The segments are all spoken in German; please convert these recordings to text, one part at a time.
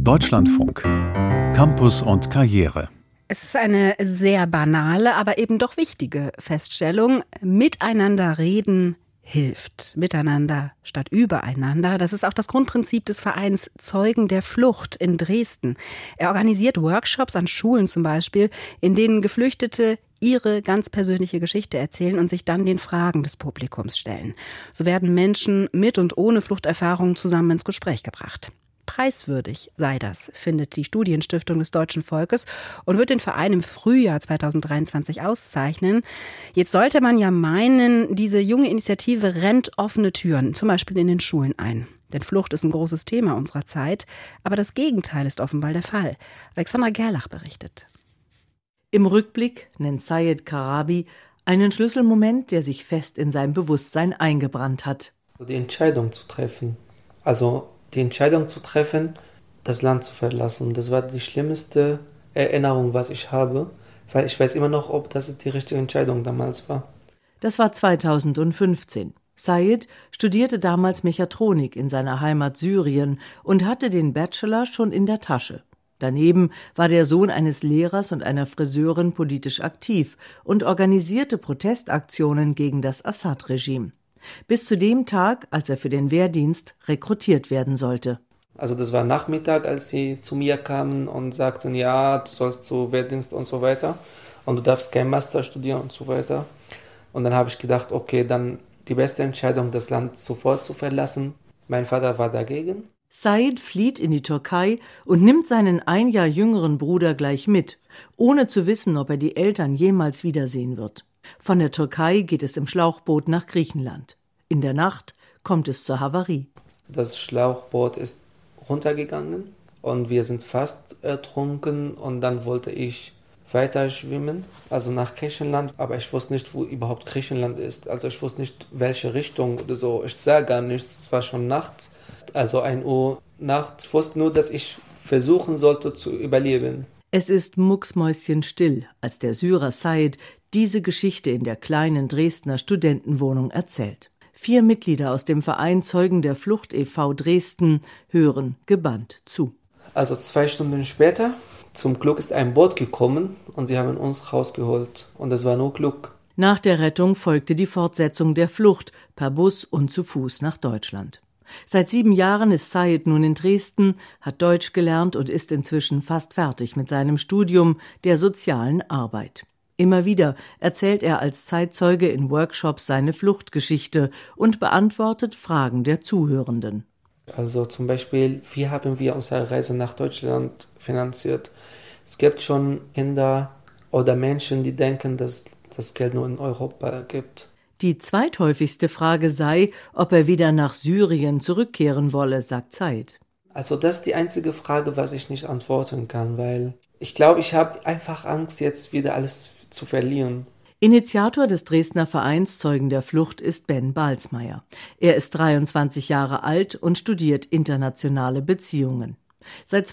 Deutschlandfunk. Campus und Karriere. Es ist eine sehr banale, aber eben doch wichtige Feststellung. Miteinander reden hilft. Miteinander statt übereinander. Das ist auch das Grundprinzip des Vereins Zeugen der Flucht in Dresden. Er organisiert Workshops an Schulen zum Beispiel, in denen Geflüchtete ihre ganz persönliche Geschichte erzählen und sich dann den Fragen des Publikums stellen. So werden Menschen mit und ohne Fluchterfahrung zusammen ins Gespräch gebracht. Preiswürdig sei das, findet die Studienstiftung des deutschen Volkes und wird den Verein im Frühjahr 2023 auszeichnen. Jetzt sollte man ja meinen, diese junge Initiative rennt offene Türen, zum Beispiel in den Schulen ein. Denn Flucht ist ein großes Thema unserer Zeit, aber das Gegenteil ist offenbar der Fall. Alexandra Gerlach berichtet. Im Rückblick nennt Sayed Karabi einen Schlüsselmoment, der sich fest in sein Bewusstsein eingebrannt hat. Die Entscheidung zu treffen, das Land zu verlassen, das war die schlimmste Erinnerung, was ich habe, weil ich weiß immer noch, ob das die richtige Entscheidung damals war. Das war 2015. Sayed studierte damals Mechatronik in seiner Heimat Syrien und hatte den Bachelor schon in der Tasche. Daneben war der Sohn eines Lehrers und einer Friseurin politisch aktiv und organisierte Protestaktionen gegen das Assad-Regime. Bis zu dem Tag, als er für den Wehrdienst rekrutiert werden sollte. Also das war Nachmittag, als sie zu mir kamen und sagten, ja, du sollst zu Wehrdienst und so weiter und du darfst kein Master studieren und so weiter. Und dann habe ich gedacht, okay, dann die beste Entscheidung, das Land sofort zu verlassen. Mein Vater war dagegen. Sayed flieht in die Türkei und nimmt seinen ein Jahr jüngeren Bruder gleich mit, ohne zu wissen, ob er die Eltern jemals wiedersehen wird. Von der Türkei geht es im Schlauchboot nach Griechenland. In der Nacht kommt es zur Havarie. Das Schlauchboot ist runtergegangen und wir sind fast ertrunken und dann wollte ich weiter schwimmen, also nach Griechenland, aber ich wusste nicht, wo überhaupt Griechenland ist. Also ich wusste nicht, welche Richtung oder so. Ich sah gar nichts, es war schon nachts, also 1 Uhr Nacht. Ich wusste nur, dass ich versuchen sollte zu überleben. Es ist mucksmäuschenstill, als der Syrer Sayed diese Geschichte in der kleinen Dresdner Studentenwohnung erzählt. 4 Mitglieder aus dem Verein Zeugen der Flucht e.V. Dresden hören gebannt zu. Also 2 Stunden später, zum Glück ist ein Boot gekommen und sie haben uns rausgeholt. Und das war nur Glück. Nach der Rettung folgte die Fortsetzung der Flucht per Bus und zu Fuß nach Deutschland. Seit 7 Jahren ist Sayed nun in Dresden, hat Deutsch gelernt und ist inzwischen fast fertig mit seinem Studium der sozialen Arbeit. Immer wieder erzählt er als Zeitzeuge in Workshops seine Fluchtgeschichte und beantwortet Fragen der Zuhörenden. Also zum Beispiel, wie haben wir unsere Reise nach Deutschland finanziert? Es gibt schon Kinder oder Menschen, die denken, dass das Geld nur in Europa gibt. Die zweithäufigste Frage sei, ob er wieder nach Syrien zurückkehren wolle, sagt Sayed. Also das ist die einzige Frage, was ich nicht antworten kann, weil ich glaube, ich habe einfach Angst, jetzt wieder alles zu verlieren. Initiator des Dresdner Vereins Zeugen der Flucht ist Ben Balsmeier. Er ist 23 Jahre alt und studiert internationale Beziehungen. Seit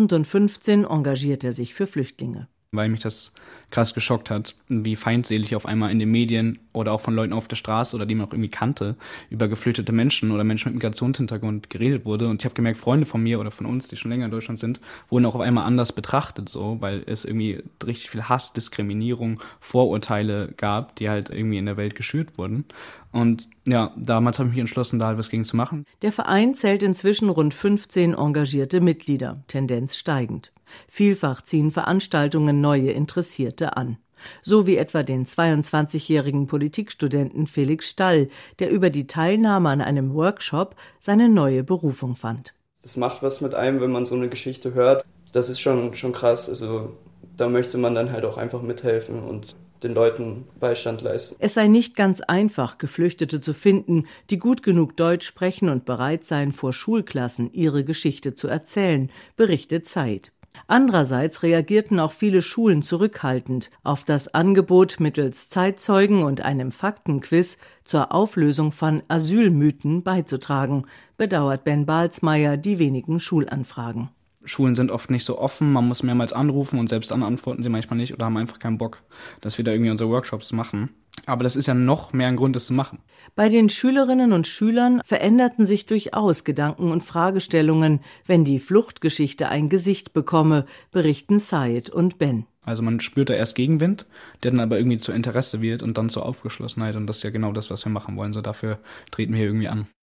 2015 engagiert er sich für Flüchtlinge. Weil mich das krass geschockt hat, wie feindselig auf einmal in den Medien oder auch von Leuten auf der Straße oder die man auch irgendwie kannte, über geflüchtete Menschen oder Menschen mit Migrationshintergrund geredet wurde. Und ich habe gemerkt, Freunde von mir oder von uns, die schon länger in Deutschland sind, wurden auch auf einmal anders betrachtet, so, weil es irgendwie richtig viel Hass, Diskriminierung, Vorurteile gab, die halt irgendwie in der Welt geschürt wurden. Und ja, damals habe ich mich entschlossen, da halt was gegen zu machen. Der Verein zählt inzwischen rund 15 engagierte Mitglieder, Tendenz steigend. Vielfach ziehen Veranstaltungen neue Interessierte an. So wie etwa den 22-jährigen Politikstudenten Felix Stall, der über die Teilnahme an einem Workshop seine neue Berufung fand. Das macht was mit einem, wenn man so eine Geschichte hört. Das ist schon krass. Also da möchte man dann halt auch einfach mithelfen und den Leuten Beistand leisten. Es sei nicht ganz einfach, Geflüchtete zu finden, die gut genug Deutsch sprechen und bereit seien, vor Schulklassen ihre Geschichte zu erzählen, berichtet Sayed. Andererseits reagierten auch viele Schulen zurückhaltend auf das Angebot, mittels Zeitzeugen und einem Faktenquiz zur Auflösung von Asylmythen beizutragen, bedauert Ben Balsmeier die wenigen Schulanfragen. Schulen sind oft nicht so offen, man muss mehrmals anrufen und selbst dann antworten sie manchmal nicht oder haben einfach keinen Bock, dass wir da irgendwie unsere Workshops machen. Aber das ist ja noch mehr ein Grund, das zu machen. Bei den Schülerinnen und Schülern veränderten sich durchaus Gedanken und Fragestellungen, wenn die Fluchtgeschichte ein Gesicht bekomme, berichten Said und Ben. Also man spürt da erst Gegenwind, der dann aber irgendwie zu Interesse wird und dann zur Aufgeschlossenheit. Und das ist ja genau das, was wir machen wollen. So dafür treten wir hier irgendwie an.